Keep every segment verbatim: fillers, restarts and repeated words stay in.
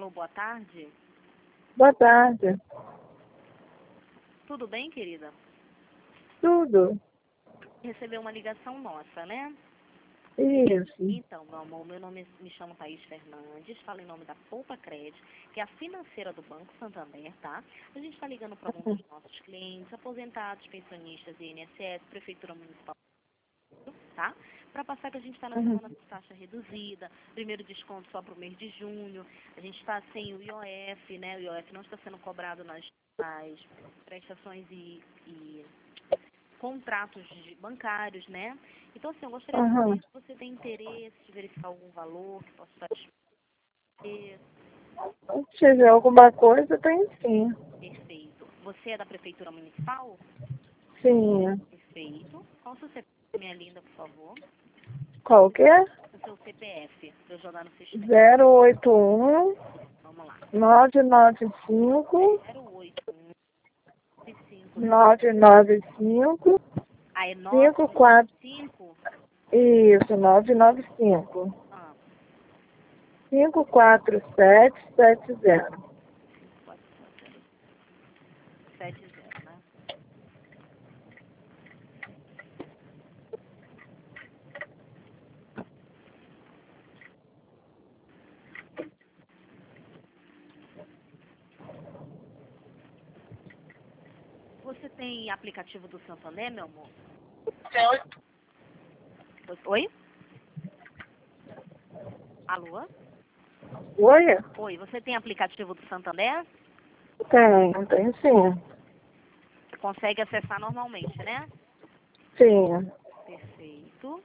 Alô, boa tarde. Boa tarde. Tudo bem, querida? Tudo. Recebeu uma ligação nossa, né? Isso. Então, meu amor, meu nome me chamo Thaís Fernandes, falo em nome da Poupa Crédito, que é a financeira do Banco Santander, tá? A gente está ligando para alguns dos nossos clientes, aposentados, pensionistas, I N S S, Prefeitura Municipal, tá? Para passar que a gente está na semana de taxa reduzida, primeiro desconto só para o mês de junho, a gente está sem o I O F, né? O I O F não está sendo cobrado nas, nas prestações e, e contratos de bancários, né? Então, assim, eu gostaria de Uhum. saber se você tem interesse de verificar algum valor que possa estar disponível. Se tiver alguma coisa, tem sim. Perfeito. Você é da Prefeitura Municipal? Sim. Perfeito. Qual o seu C P F, minha linda, por favor? Qual que é? O seu C P F, para eu jogar no sistema. zero oito um Vamos lá. nove nove cinco zero oito um cinco. nove nove cinco Ah, é cinco quatro. cinco. Isso, nove nove cinco Ah, cinco quatro sete sete zero. quatro sete zero, né? Você tem aplicativo do Santander, meu amor? Oi? Alô? Oi? Oi, você tem aplicativo do Santander? Tem, tem sim. Você consegue acessar normalmente, né? Sim. Perfeito.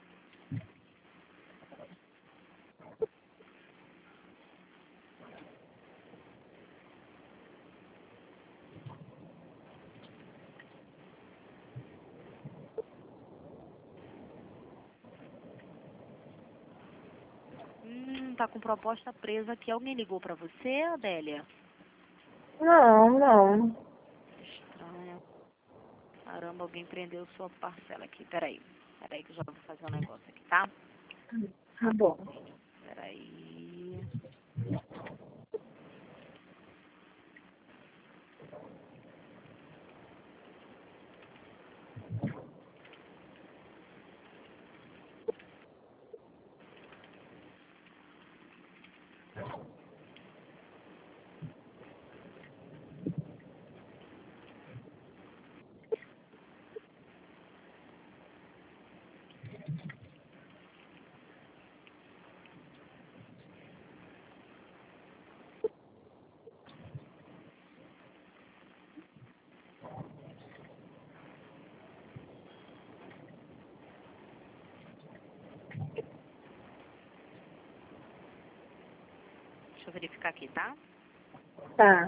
Hum, tá com proposta presa aqui. Alguém ligou pra você, Adélia? Não, não. Estranho. Caramba, alguém prendeu sua parcela aqui. Peraí. Peraí que eu já vou fazer um negócio aqui, tá? Tá bom. Peraí. Deixa eu verificar aqui, tá? Tá.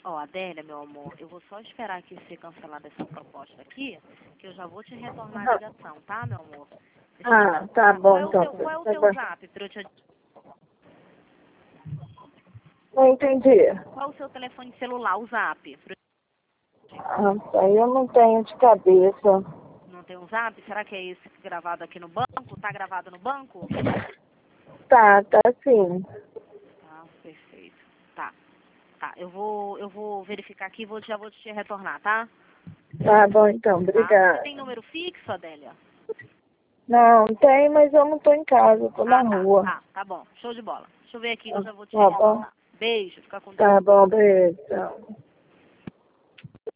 Ó, Adélia, meu amor, eu vou só esperar aqui ser cancelada essa proposta aqui, que eu já vou te retornar a ligação, tá, meu amor? Deixa eu Ah, tá te... bom, qual é o então. teu, qual é o Tá teu bom. zap pra eu te... Não entendi. Qual é o seu telefone celular, o zap? Pra eu te- Ah, aí eu não tenho de cabeça. Não tem um zap? Será que é esse gravado aqui no banco? Tá gravado no banco? Tá, tá sim. Tá, perfeito. Tá, tá. Eu vou, eu vou verificar aqui e vou, já vou te retornar, tá? Tá bom, então. Tá? Você Obrigada. tem número fixo, Adélia? Não, tem, mas eu não tô em casa. Eu tô na Ah, tá, rua. tá, tá bom. Show de bola. Deixa eu ver aqui que eu Tá já vou te tá bom. retornar. Beijo, fica com Deus. Tá bom, beijo. Tchau.